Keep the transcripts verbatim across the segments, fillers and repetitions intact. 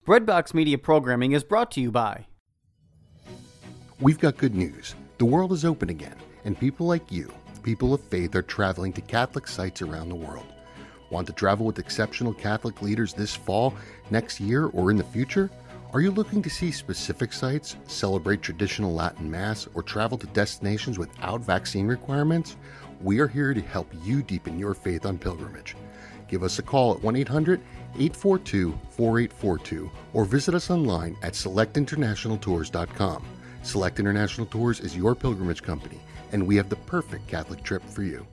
Breadbox Media Programming is brought to you by... We've got good news. The world is open again, and people like you, people of faith, are traveling to Catholic sites around the world. Want to travel with exceptional Catholic leaders this fall, next year, or in the future? Are you looking to see specific sites, celebrate traditional Latin Mass, or travel to destinations without vaccine requirements? We are here to help you deepen your faith on pilgrimage. Give us a call at one eight hundred, eight four two, four eight four two or visit us online at select international tours dot com. Select International Tours is your pilgrimage company, and we have the perfect Catholic trip for you.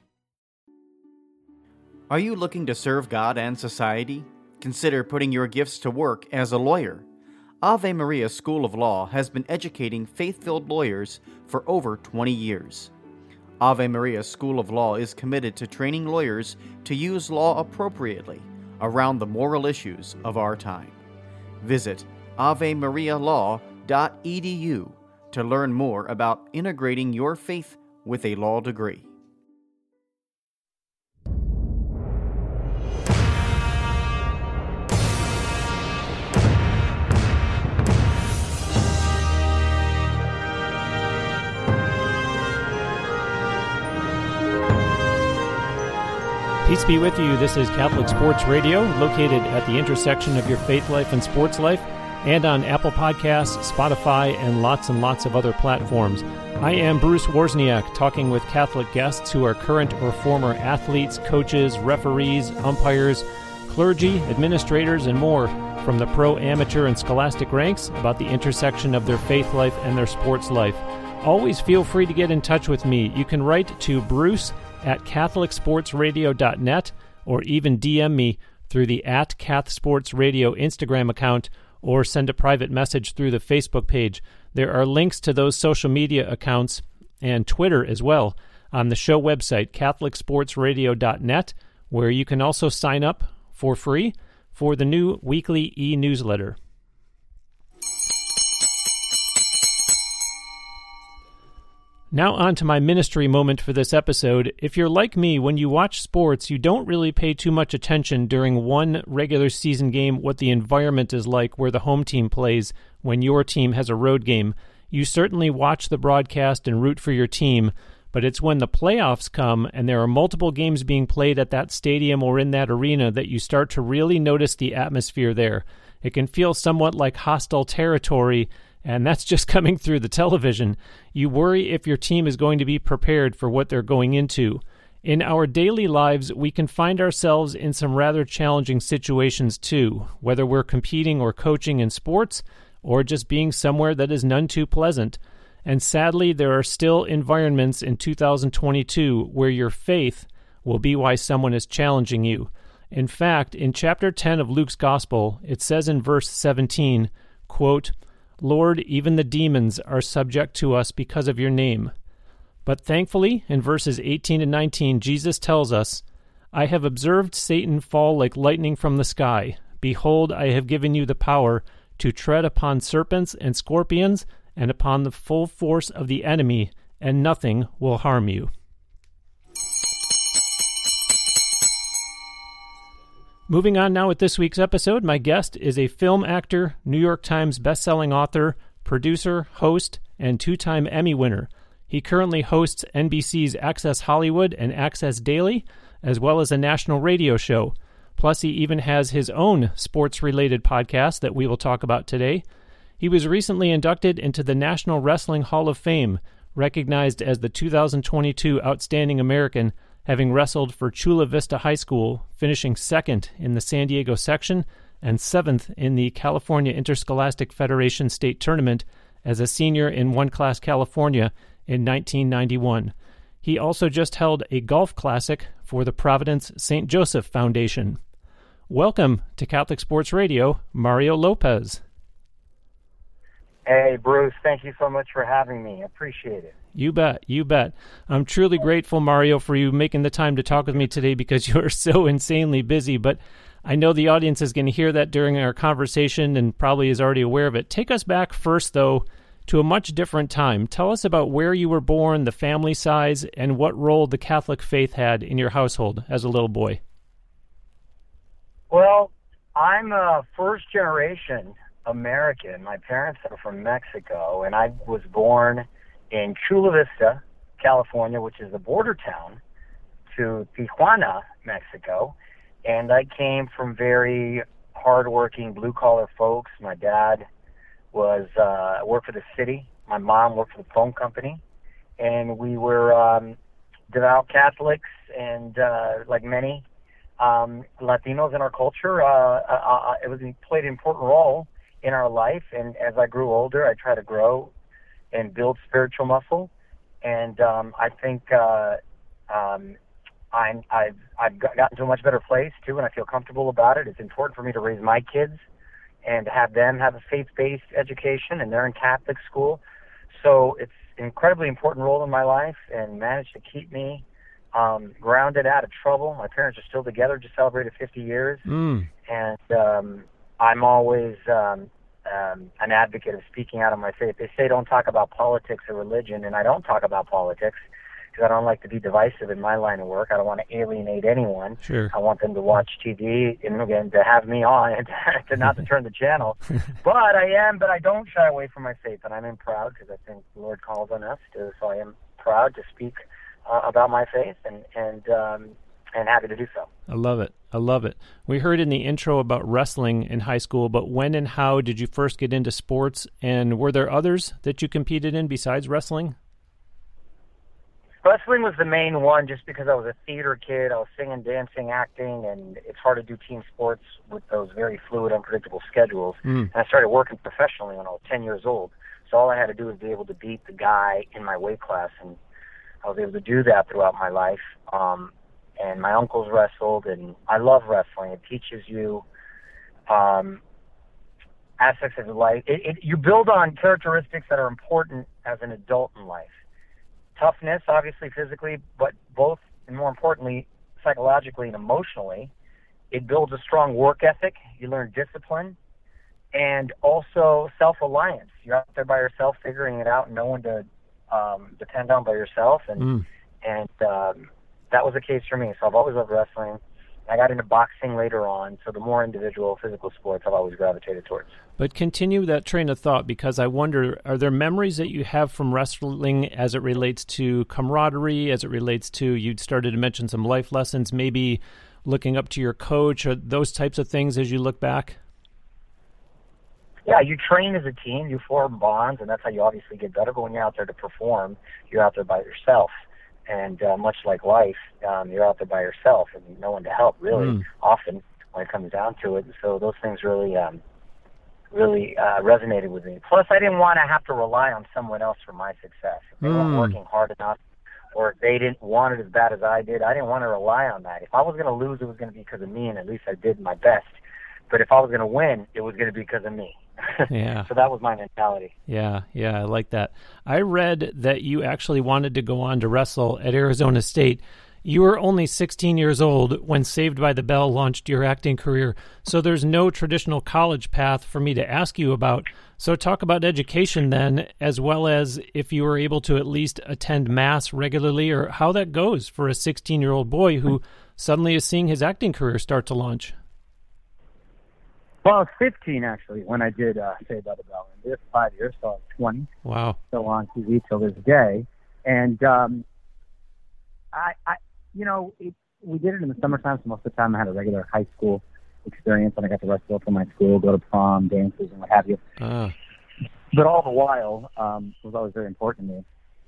Are you looking to serve God and society? Consider putting your gifts to work as a lawyer. Ave Maria School of Law has been educating faith-filled lawyers for over twenty years. Ave Maria School of Law is committed to training lawyers to use law appropriately around the moral issues of our time. Visit ave maria law dot e d u to learn more about integrating your faith with a law degree. Peace be with you. This is Catholic Sports Radio, located at the intersection of your faith life and sports life, and on Apple Podcasts, Spotify, and lots and lots of other platforms. I am Bruce Wozniak, talking with Catholic guests who are current or former athletes, coaches, referees, umpires, clergy, administrators, and more from the pro, amateur, and scholastic ranks about the intersection of their faith life and their sports life. Always feel free to get in touch with me. You can write to Bruce at catholic sports radio dot net or even D M me through the at Cath Sports Radio Instagram account or send a private message through the Facebook page. There are links to those social media accounts and Twitter as well on the show website, catholic sports radio dot net, where you can also sign up for free for the new weekly e-newsletter. Now on to my ministry moment for this episode. If you're like me, when you watch sports, you don't really pay too much attention during one regular season game what the environment is like where the home team plays when your team has a road game. You certainly watch the broadcast and root for your team, but it's when the playoffs come and there are multiple games being played at that stadium or in that arena that you start to really notice the atmosphere there. It can feel somewhat like hostile territory, and that's just coming through the television. You worry if your team is going to be prepared for what they're going into. In our daily lives, we can find ourselves in some rather challenging situations too, whether we're competing or coaching in sports, or just being somewhere that is none too pleasant. And sadly, there are still environments in two thousand twenty-two where your faith will be why someone is challenging you. In fact, in chapter ten of Luke's Gospel, it says in verse seventeen, quote, "Lord, even the demons are subject to us because of your name." But thankfully, in verses eighteen and nineteen, Jesus tells us, "I have observed Satan fall like lightning from the sky. Behold, I have given you the power to tread upon serpents and scorpions and upon the full force of the enemy, and nothing will harm you." Moving on now with this week's episode, my guest is a film actor, New York Times bestselling author, producer, host, and two-time Emmy winner. He currently hosts N B C's Access Hollywood and Access Daily, as well as a national radio show. Plus, he even has his own sports-related podcast that we will talk about today. He was recently inducted into the National Wrestling Hall of Fame, recognized as the two thousand twenty-two Outstanding American, having wrestled for Chula Vista High School, finishing second in the San Diego section and seventh in the California Interscholastic Federation State Tournament as a senior in One Class California in nineteen ninety-one. He also just held a golf classic for the Providence Saint Joseph Foundation. Welcome to Catholic Sports Radio, Mario Lopez. Hey, Bruce, thank you so much for having me. I appreciate it. You bet, you bet. I'm truly grateful, Mario, for you making the time to talk with me today because you're so insanely busy, but I know the audience is going to hear that during our conversation and probably is already aware of it. Take us back first, though, to a much different time. Tell us about where you were born, the family size, and what role the Catholic faith had in your household as a little boy. Well, I'm a first generation American. My parents are from Mexico, and I was born in Chula Vista, California, which is the border town to Tijuana, Mexico. And I came from very hardworking, blue-collar folks. My dad was uh, worked for the city. My mom worked for the phone company. And we were um, devout Catholics, and uh, like many um, Latinos in our culture, uh, uh, it was played an important role in our life. And as I grew older, I tried to grow and build spiritual muscle. And um, I think uh, um, I'm, I've, I've gotten to a much better place, too, and I feel comfortable about it. It's important for me to raise my kids and to have them have a faith-based education, and they're in Catholic school. So it's an incredibly important role in my life and managed to keep me um, grounded, out of trouble. My parents are still together, just celebrated fifty years. Mm. And um, I'm always um, um, an advocate of speaking out on my faith. They say don't talk about politics or religion, and I don't talk about politics because I don't like to be divisive in my line of work. I don't want to alienate anyone. Sure. I want them to watch T V and, again, to have me on and to not to turn the channel. But I am, but I don't shy away from my faith, and I'm in proud because I think the Lord calls on us to, so I am proud to speak uh, about my faith and, and, um, and happy to do so. I love it. I love it. We heard in the intro about wrestling in high school, but when and how did you first get into sports, and were there others that you competed in besides wrestling? Wrestling was the main one just because I was a theater kid. I was singing, dancing, acting, and it's hard to do team sports with those very fluid, unpredictable schedules. Mm. And I started working professionally when I was ten years old. So all I had to do was be able to beat the guy in my weight class, and I was able to do that throughout my life. Um, and my uncles wrestled, and I love wrestling. It teaches you um, aspects of life. It, it, you build on characteristics that are important as an adult in life. Toughness, obviously, physically, but both, and more importantly, psychologically and emotionally. It builds a strong work ethic. You learn discipline, and also self-reliance. You're out there by yourself, figuring it out, and no one to um, depend on by yourself. And mm. and um, that was the case for me. So I've always loved wrestling. I got into boxing later on, so the more individual physical sports I've always gravitated towards. But continue that train of thought, because I wonder, are there memories that you have from wrestling as it relates to camaraderie, as it relates to, you'd started to mention some life lessons, maybe looking up to your coach, or those types of things as you look back? Yeah, you train as a team, you form bonds, and that's how you obviously get better. But when you're out there to perform, you're out there by yourself. And uh, much like life, um, you're out there by yourself and no one to help, really, mm. often when it comes down to it. And so those things really, um, really uh, resonated with me. Plus, I didn't want to have to rely on someone else for my success. If they mm. weren't working hard enough, or if they didn't want it as bad as I did, I didn't want to rely on that. If I was going to lose, it was going to be because of me, and at least I did my best. But if I was going to win, it was going to be because of me. Yeah. So that was my mentality. Yeah, yeah, I like that. I read that you actually wanted to go on to wrestle at Arizona State. You were only sixteen years old when Saved by the Bell launched your acting career, so there's no traditional college path for me to ask you about. So talk about education then, as well as if you were able to at least attend Mass regularly, or how that goes for a sixteen-year-old boy who suddenly is seeing his acting career start to launch. Well, I was fifteen, actually, when I did uh, Saved by the Bell. And this five years, so I was twenty. Wow. Still on T V till this day. And, um, I, I, you know, it, we did it in the summertime, so most of the time I had a regular high school experience, and I got to wrestle for my school, go to prom, dances, and what have you. Uh. But all the while, um, it was always very important to me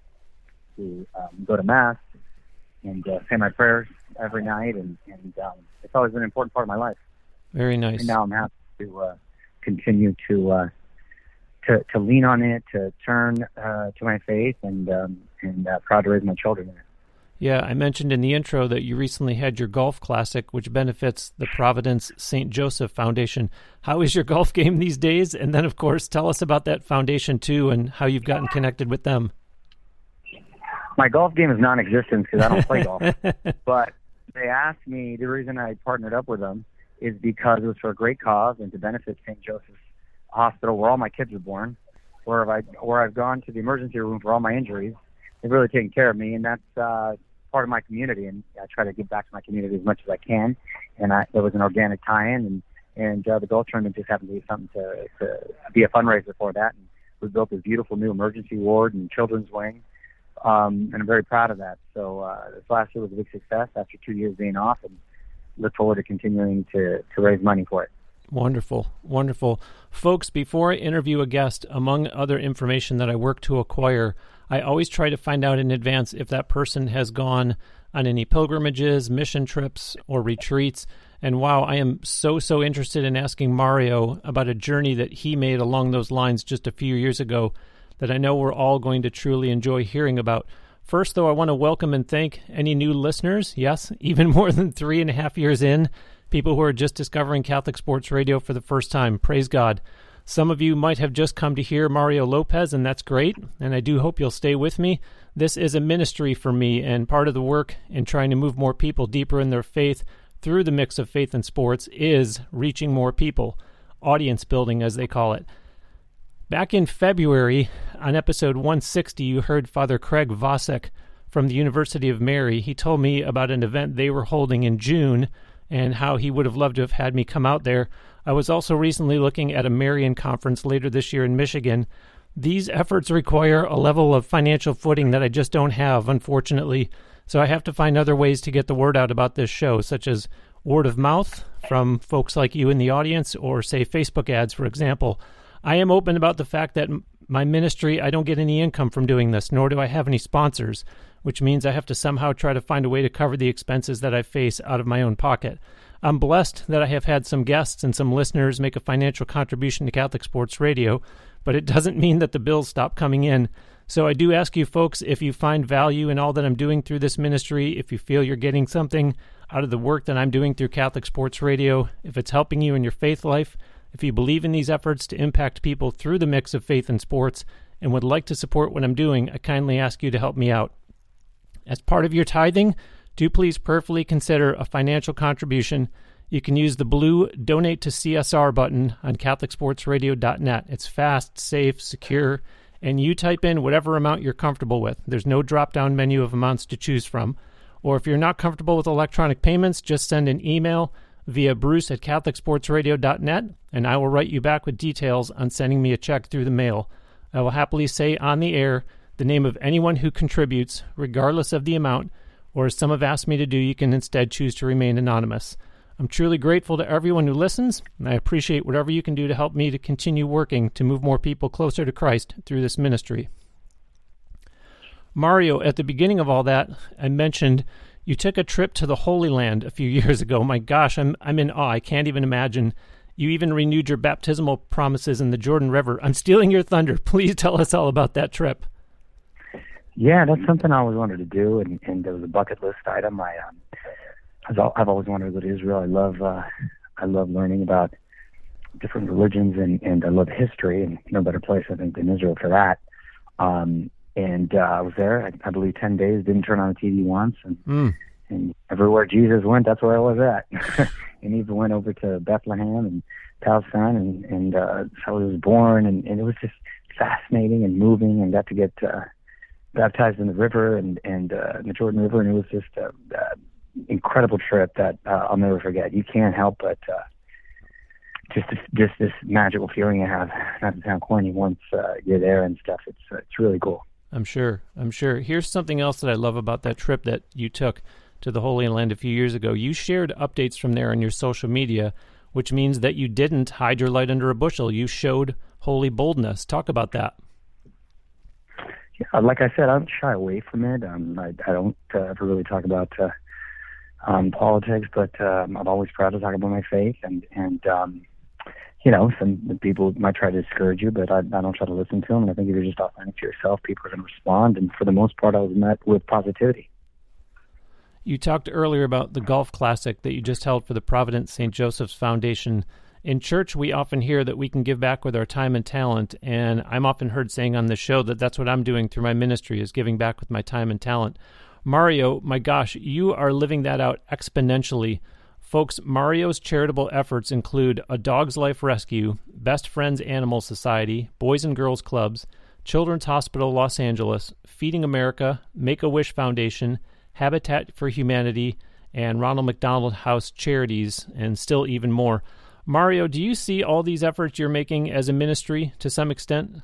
to um, go to Mass and uh, say my prayers every night, and, and um, it's always been an important part of my life. Very nice. And now I'm happy to uh, continue to uh, to to lean on it, to turn uh, to my faith, and um, and uh, proud to raise my children in it. Yeah, I mentioned in the intro that you recently had your golf classic, which benefits the Providence Saint Joseph Foundation. How is your golf game these days? And then, of course, tell us about that foundation too, and how you've gotten connected with them. My golf game is non-existent because I don't play golf. But they asked me, the reason I partnered up with them is because it was for a great cause and to benefit Saint Joseph's Hospital, where all my kids were born, where I've, where I've gone to the emergency room for all my injuries. They've really taken care of me, and that's uh, part of my community, and I try to give back to my community as much as I can. And I, there was an organic tie-in, and And uh, the golf tournament just happened to be something to, to be a fundraiser for that. And we built this beautiful new emergency ward and children's wing, um, and I'm very proud of that. So uh, this last year was a big success after two years being off, and look forward to continuing to, to raise money for it. Wonderful, wonderful. Folks, before I interview a guest, among other information that I work to acquire, I always try to find out in advance if that person has gone on any pilgrimages, mission trips, or retreats. And wow, I am so, so interested in asking Mario about a journey that he made along those lines just a few years ago that I know we're all going to truly enjoy hearing about. First, though, I want to welcome and thank any new listeners. Yes, even more than three and a half years in, people who are just discovering Catholic Sports Radio for the first time. Praise God. Some of you might have just come to hear Mario Lopez, and that's great, and I do hope you'll stay with me. This is a ministry for me, and part of the work in trying to move more people deeper in their faith through the mix of faith and sports is reaching more people, audience building as they call it. Back in February, on episode one sixty, you heard Father Craig Vasek from the University of Mary. He told me about an event they were holding in June and how he would have loved to have had me come out there. I was also recently looking at a Marian conference later this year in Michigan. These efforts require a level of financial footing that I just don't have, unfortunately. So I have to find other ways to get the word out about this show, such as word of mouth from folks like you in the audience, or say Facebook ads, for example. I am open about the fact that my ministry, I don't get any income from doing this, nor do I have any sponsors, which means I have to somehow try to find a way to cover the expenses that I face out of my own pocket. I'm blessed that I have had some guests and some listeners make a financial contribution to Catholic Sports Radio, but it doesn't mean that the bills stop coming in. So I do ask you folks, if you find value in all that I'm doing through this ministry, if you feel you're getting something out of the work that I'm doing through Catholic Sports Radio, if it's helping you in your faith life, if you believe in these efforts to impact people through the mix of faith and sports and would like to support what I'm doing, I kindly ask you to help me out. As part of your tithing, do please prayerfully consider a financial contribution. You can use the blue Donate to C S R button on Catholic Sports Radio dot net. It's fast, safe, secure, and you type in whatever amount you're comfortable with. There's no drop-down menu of amounts to choose from. Or if you're not comfortable with electronic payments, just send an email via Bruce at Catholic Sports Radio dot net, and I will write you back with details on sending me a check through the mail. I will happily say on the air the name of anyone who contributes, regardless of the amount, or as some have asked me to do, you can instead choose to remain anonymous. I'm truly grateful to everyone who listens, and I appreciate whatever you can do to help me to continue working to move more people closer to Christ through this ministry. Mario, at the beginning of all that, I mentioned you took a trip to the Holy Land a few years ago. My gosh, I'm I'm in awe. I can't even imagine. You even renewed your baptismal promises in the Jordan River. I'm stealing your thunder. Please tell us all about that trip. Yeah, that's something I always wanted to do, and, and it was a bucket list item. I, um, I've always wanted to go to Israel. I love, uh, I love learning about different religions, and, and I love history, and no better place, I think, than Israel for that. Um, and uh, I was there, I, I believe, ten days, didn't turn on the T V once, and, mm. and everywhere Jesus went, that's where I was at. And even went over to Bethlehem and Palestine, and, and uh, how he was born, and, and it was just fascinating and moving, and got to get uh, baptized in the river and, and uh, in the Jordan River, and it was just an incredible trip that uh, I'll never forget. You can't help but uh, just this, just this magical feeling you have, not to sound corny, once uh, you're there and stuff. It's uh, it's really cool. I'm sure. I'm sure. Here's something else that I love about that trip that you took to the Holy Land a few years ago. You shared updates from there on your social media, which means that you didn't hide your light under a bushel. You showed holy boldness. Talk about that. Yeah, like I said, I don't shy away from it. Um, I, I don't uh, ever really talk about uh, um, politics, but um, I'm always proud to talk about my faith. And, and um, you know, some people might try to discourage you, but I, I don't try to listen to them. And I think if you're just authentic to yourself, people are going to respond. And for the most part, I was met with positivity. You talked earlier about the Golf Classic that you just held for the Providence Saint Joseph's Foundation. In church, we often hear that we can give back with our time and talent, and I'm often heard saying on this show that that's what I'm doing through my ministry, is giving back with my time and talent. Mario, my gosh, you are living that out exponentially. Folks, Mario's charitable efforts include A Dog's Life Rescue, Best Friends Animal Society, Boys and Girls Clubs, Children's Hospital Los Angeles, Feeding America, Make-A-Wish Foundation, Habitat for Humanity, and Ronald McDonald House Charities, and still even more. Mario, do you see all these efforts you're making as a ministry to some extent?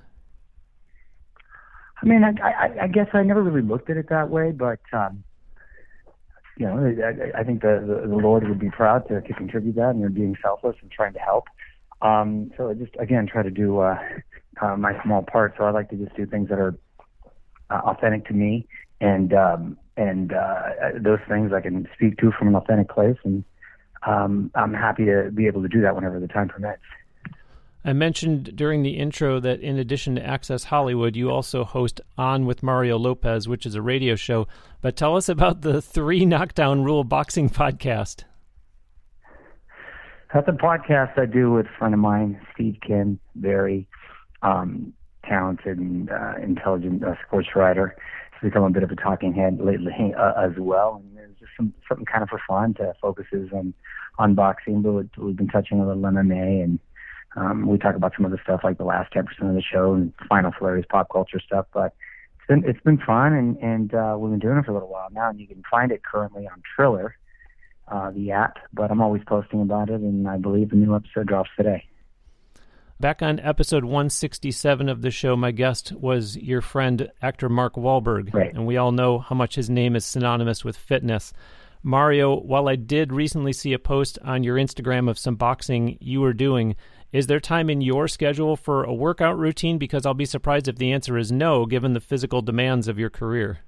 I mean, I, I, I guess I never really looked at it that way, but um, you know, I, I think the, the the Lord would be proud to, to contribute that, and you're being selfless and trying to help. Um, so I just again try to do uh, uh, my small part. So I like to just do things that are uh, authentic to me, and um, and uh, those things I can speak to from an authentic place, and um, I'm happy to be able to do that whenever the time permits. I mentioned during the intro that in addition to Access Hollywood, you also host On with Mario Lopez, which is a radio show. But tell us about the Three Knockdown Rule Boxing podcast. That's a podcast I do with a friend of mine, Steve Kim, very um, talented and uh, intelligent uh, sports writer. He's become a bit of a talking head lately uh, as well. And there's just some, something kind of for fun to focuses on, on boxing, but we've been touching a little M M A, and Um, we talk about some of the stuff like the last ten percent of the show and final flurries, pop culture stuff. But it's been it's been fun, and and uh, we've been doing it for a little while now. And you can find it currently on Triller, uh, the app. But I'm always posting about it, and I believe the new episode drops today. Back on episode one sixty-seven of the show, my guest was your friend, actor Mark Wahlberg. Right. And we all know how much his name is synonymous with fitness. Mario, while I did recently see a post on your Instagram of some boxing you were doing, is there time in your schedule for a workout routine? Because I'll be surprised if the answer is no, given the physical demands of your career.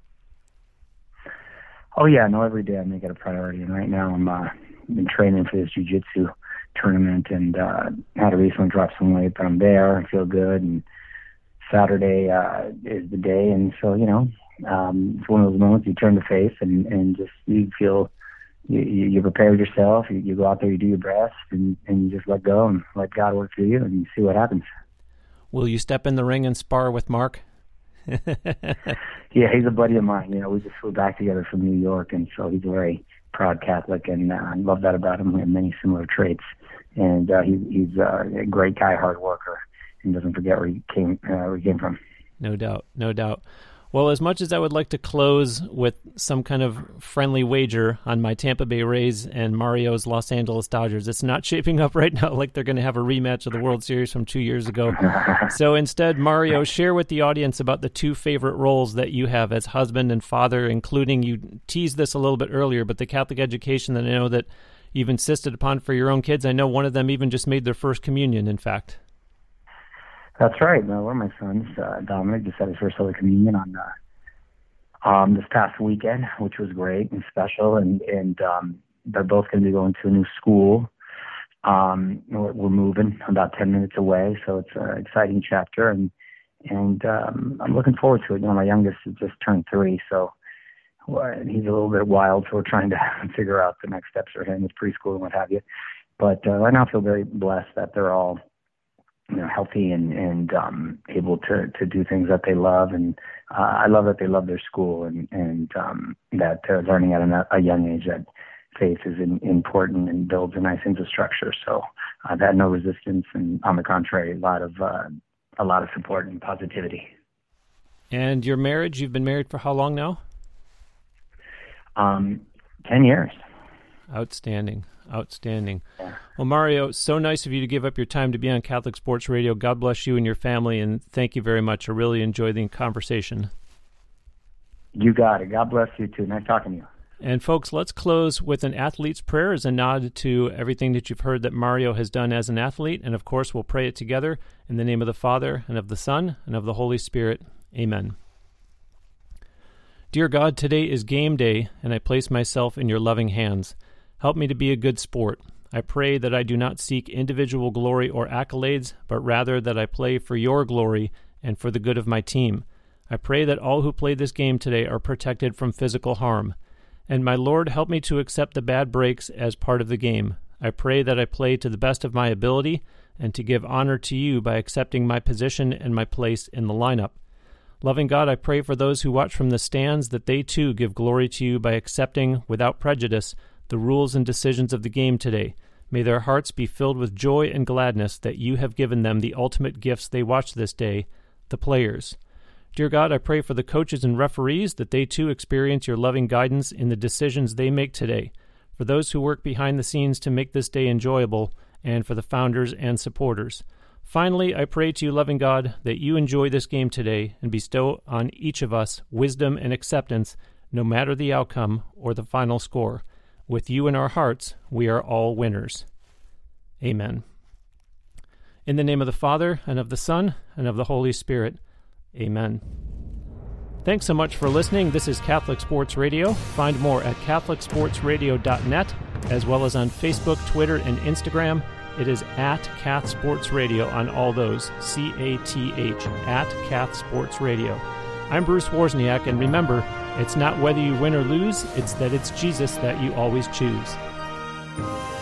Oh, yeah. No, every day I make it a priority. And right now I'm uh, been training for this jiu-jitsu tournament, and uh, had to recently drop some weight, but I'm there. I feel good. And Saturday uh, is the day. And so, you know, um, it's one of those moments you turn the face and, and just you feel You, you prepare yourself, you, you go out there, you do your best, and, and you just let go and let God work through you, and you see what happens. Will you step in the ring and spar with Mark? Yeah, he's a buddy of mine. You know, we just flew back together from New York, and so he's a very proud Catholic, and uh, I love that about him. We have many similar traits, and uh, he, he's uh, a great guy, hard worker, and doesn't forget where he came, uh, where he came from. No doubt, no doubt. Well, as much as I would like to close with some kind of friendly wager on my Tampa Bay Rays and Mario's Los Angeles Dodgers, it's not shaping up right now like they're going to have a rematch of the World Series from two years ago. So instead, Mario, share with the audience about the two favorite roles that you have as husband and father, including, you teased this a little bit earlier, but the Catholic education that I know that you've insisted upon for your own kids. I know one of them even just made their first communion, in fact. That's right. No, one of my sons, uh, Dominic, just had his first Holy Communion on uh, um, this past weekend, which was great and special. And, and um, they're both going to be going to a new school. Um, we're, we're moving about ten minutes away, so it's an exciting chapter. And and um, I'm looking forward to it. You know, my youngest has just turned three, so well, he's a little bit wild. So we're trying to figure out the next steps for him with preschool and what have you. But uh, right now, I feel very blessed that they're all, you know, healthy and, and um, able to, to do things that they love. And uh, I love that they love their school, and, and um, that they're learning at a, a young age that faith is in, important and builds a nice infrastructure. So I've had no resistance, and on the contrary, a lot of uh, a lot of support and positivity. And your marriage, you've been married for how long now? Um, ten years. Outstanding. Outstanding. Yeah. Well, Mario, so nice of you to give up your time to be on Catholic Sports Radio. God bless you and your family, and thank you very much. I really enjoyed the conversation. You got it. God bless you, too. Nice talking to you. And, folks, let's close with an athlete's prayer as a nod to everything that you've heard that Mario has done as an athlete. And, of course, we'll pray it together in the name of the Father, and of the Son, and of the Holy Spirit. Amen. Dear God, today is game day, and I place myself in your loving hands. Help me to be a good sport. I pray that I do not seek individual glory or accolades, but rather that I play for your glory and for the good of my team. I pray that all who play this game today are protected from physical harm. And my Lord, help me to accept the bad breaks as part of the game. I pray that I play to the best of my ability and to give honor to you by accepting my position and my place in the lineup. Loving God, I pray for those who watch from the stands that they too give glory to you by accepting, without prejudice, the rules and decisions of the game today. May their hearts be filled with joy and gladness that you have given them the ultimate gifts they watch this day, the players. Dear God, I pray for the coaches and referees that they too experience your loving guidance in the decisions they make today. For those who work behind the scenes to make this day enjoyable, and for the founders and supporters. Finally, I pray to you, loving God, that you enjoy this game today and bestow on each of us wisdom and acceptance, no matter the outcome or the final score. With you in our hearts, we are all winners. Amen. In the name of the Father, and of the Son, and of the Holy Spirit. Amen. Thanks so much for listening. This is Catholic Sports Radio. Find more at catholic sports radio dot net, as well as on Facebook, Twitter, and Instagram. It is at Cath Sports Radio on all those, C A T H, at Cath Sports Radio. I'm Bruce Wozniak, and remember, it's not whether you win or lose, it's that it's Jesus that you always choose.